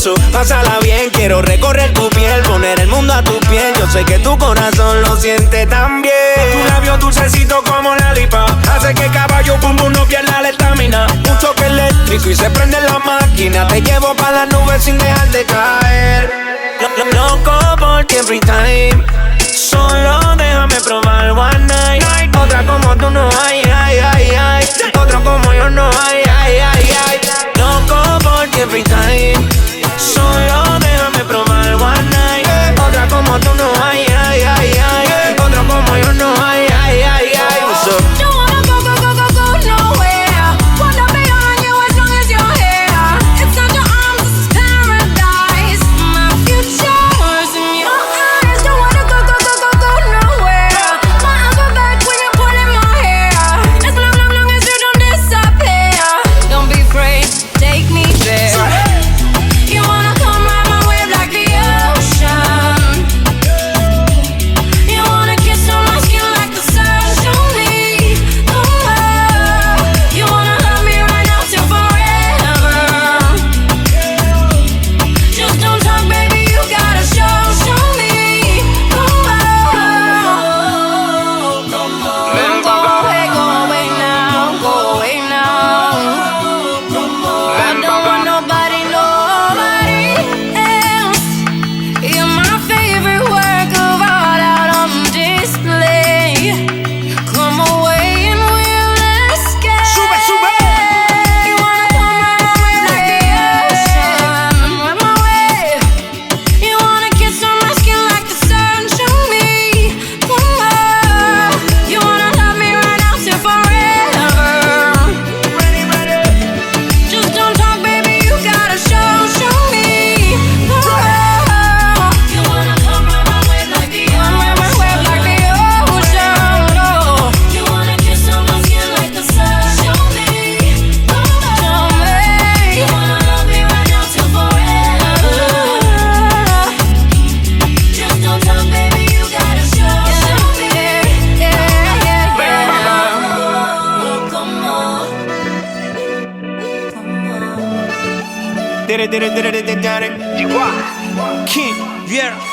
So, pásala bien, quiero recorrer tu piel, poner el mundo a tu piel. Yo sé que tu corazón lo siente también. Tu labio dulcecito como la lipa hace que caballo pum pum no pierda la estamina. Un choque eléctrico y se prende la máquina. Te llevo pa' las nubes sin dejar de caer. Loco por ti every time. Solo déjame probar one night. Otra como tú no hay, ay, ay, ay. Otro como yo no hay, ay, ay, ay. Loco por ti every time. Solo déjame probar one night. Otra como tú no hay, ay, ay, ay. Otro como yo no hay, ay, ay, ay. What's up? Don't wanna go nowhere. Wanna be on you as long as you're here. Inside your arms, this is paradise. My future was in your eyes. Don't wanna go nowhere. My eyes are back when you're pulling my hair. As long as you don't disappear. Don't be afraid, take me there. You wanna come ride my wave like the ocean. You wanna kiss on my skin like the sun. Show me the world. You wanna love me right now till forever. Just don't talk, baby, you gotta show me the world. Go away now, go away now. I don't want nobody else. You're my favorite work of art out on display. Come away and we'll escape. Sube, sube. You wanna come ride my wave like the ocean. Ride my wave. You wanna kiss on my skin like the sun. Show me the world. You wanna love me right now till forever. Just don't talk, baby, you gotta show me the world. You wanna come ride my wave like the ocean. You wanna kiss on my skin like the sun. Show me the world. You wanna love me right now till forever. Just don't talk, baby, you gotta show me. Come on. King, yeah.